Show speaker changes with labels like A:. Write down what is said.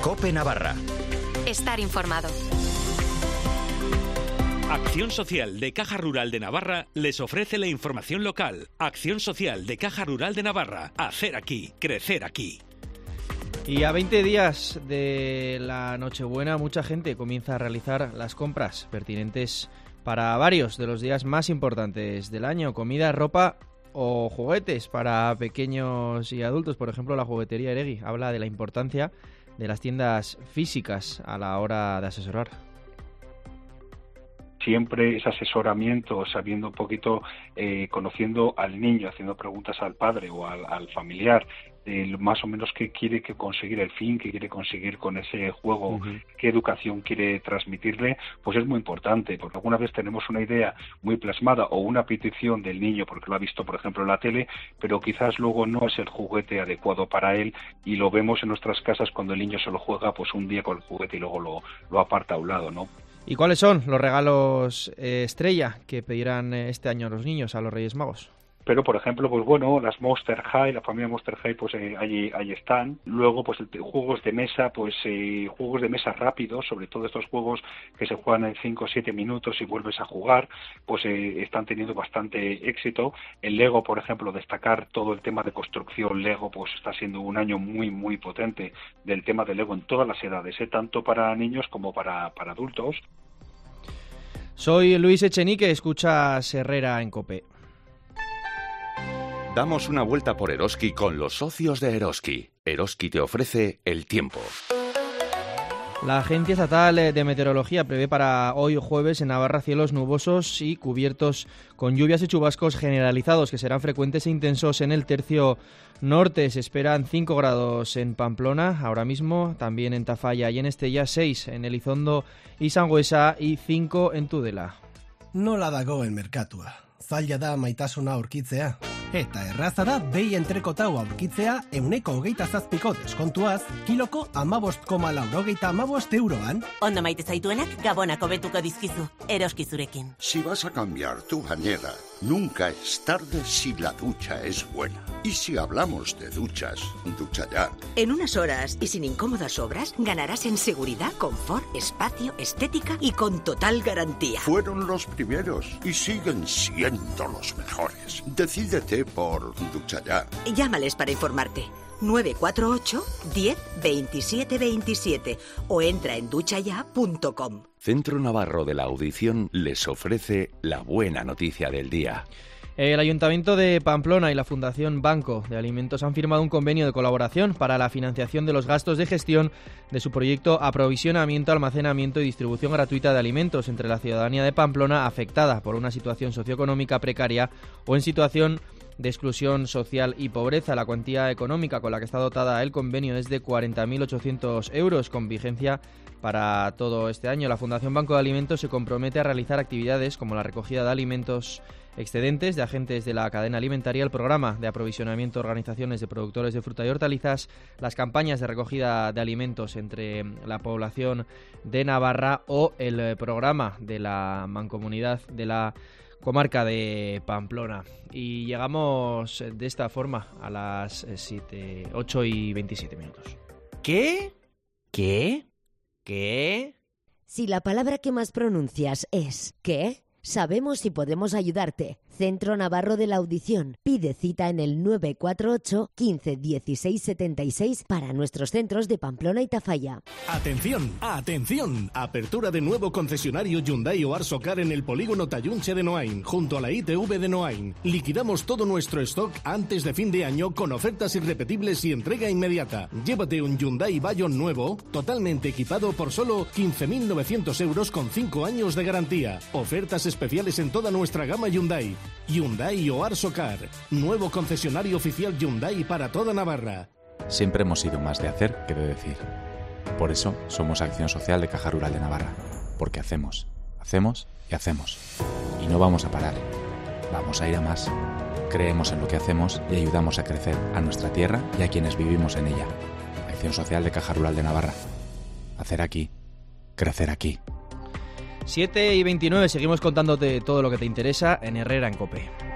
A: COPE Navarra.
B: Estar informado.
C: Acción Social de Caja Rural de Navarra les ofrece la información local. Acción Social de Caja Rural de Navarra. Hacer aquí, crecer aquí.
D: Y a 20 días de la Nochebuena, mucha gente comienza a realizar las compras pertinentes para varios de los días más importantes del año. Comida, ropa o juguetes para pequeños y adultos. Por ejemplo, la juguetería Eregui habla de la importancia de las tiendas físicas a la hora de asesorar.
E: Siempre ese asesoramiento, sabiendo un poquito, conociendo al niño, haciendo preguntas al padre o al familiar, más o menos qué quiere conseguir, el fin que quiere conseguir con ese juego, qué educación quiere transmitirle, pues es muy importante, porque alguna vez tenemos una idea muy plasmada o una petición del niño porque lo ha visto, por ejemplo, en la tele, pero quizás luego no es el juguete adecuado para él y lo vemos en nuestras casas cuando el niño se lo juega pues un día con el juguete y luego lo aparta a un lado, ¿no?
D: ¿Y cuáles son los regalos estrella que pedirán este año los niños a los Reyes Magos?
E: Pero, por ejemplo, pues bueno, las Monster High, la familia Monster High, pues ahí están. Luego, pues juegos de mesa, pues juegos de mesa rápidos, sobre todo estos juegos que se juegan en 5 o 7 minutos y vuelves a jugar, pues están teniendo bastante éxito. El Lego, por ejemplo, destacar todo el tema de construcción Lego, pues está siendo un año muy, muy potente del tema de Lego en todas las edades, tanto para niños como para adultos.
D: Soy Luis Echenique, escuchas Herrera en COPE.
A: Damos una vuelta por Eroski con los socios de Eroski. Eroski te ofrece el tiempo.
D: La Agencia Estatal de Meteorología prevé para hoy jueves en Navarra cielos nubosos y cubiertos con lluvias y chubascos generalizados que serán frecuentes e intensos en el tercio norte. Se esperan 5 grados en Pamplona, ahora mismo también en Tafalla y en Estella, 6 en Elizondo y Sangüesa y 5 en Tudela.
F: Nola dagoen merkatua. Zaila da maitasuna aurkitzea. Eta erraza da behi entrekotau aurkitzea 127ko deskontuaz, kiloko 15,95 euroan.
G: Ondo maite zaituenak gabonako betuko dizkizu, Eroski zurekin.
H: Si vas a cambiar tu bañera, nunca es tarde si la ducha es buena. Y si hablamos de duchas, ducha ya.
I: En unas horas y sin incómodas obras, ganarás en seguridad, confort, espacio, estética y con total garantía.
H: Fueron los primeros y siguen siendo los mejores. Decídete por Ducha Ya.
I: Llámales para informarte. 948 10 27 27 o entra en duchaya.com.
A: Centro Navarro de la Audición les ofrece la buena noticia del día.
D: El Ayuntamiento de Pamplona y la Fundación Banco de Alimentos han firmado un convenio de colaboración para la financiación de los gastos de gestión de su proyecto Aprovisionamiento, Almacenamiento y Distribución Gratuita de Alimentos entre la ciudadanía de Pamplona afectada por una situación socioeconómica precaria o en situación de exclusión social y pobreza. La cuantía económica con la que está dotada el convenio es de 40.800 euros, con vigencia para todo este año. La Fundación Banco de Alimentos se compromete a realizar actividades como la recogida de alimentos excedentes de agentes de la cadena alimentaria, el programa de aprovisionamiento de organizaciones de productores de fruta y hortalizas, las campañas de recogida de alimentos entre la población de Navarra o el programa de la mancomunidad de la comarca de Pamplona. Y llegamos de esta forma a las 8 y 27 minutos.
J: ¿Qué? ¿Qué? ¿Qué?
K: Si la palabra que más pronuncias es ¿qué? Sabemos si podemos ayudarte. Centro Navarro de la Audición. Pide cita en el 948 15 16 76 para nuestros centros de Pamplona y Tafalla.
L: ¡Atención! ¡Atención! Apertura de nuevo concesionario Hyundai o Arsocar en el polígono Tallunche de Noain, junto a la ITV de Noain. Liquidamos todo nuestro stock antes de fin de año con ofertas irrepetibles y entrega inmediata. Llévate un Hyundai Bayon nuevo, totalmente equipado por solo 15.900 euros con 5 años de garantía. Ofertas especiales en toda nuestra gama Hyundai. Hyundai o Arsocar, nuevo concesionario oficial Hyundai para toda Navarra.
M: Siempre hemos sido más de hacer que de decir. Por eso somos Acción Social de Caja Rural de Navarra. Porque hacemos y hacemos. Y no vamos a parar. Vamos a ir a más. Creemos en lo que hacemos y ayudamos a crecer a nuestra tierra y a quienes vivimos en ella. Acción Social de Caja Rural de Navarra. Hacer aquí, crecer aquí.
D: 7 y 29, seguimos contándote todo lo que te interesa en Herrera en COPE.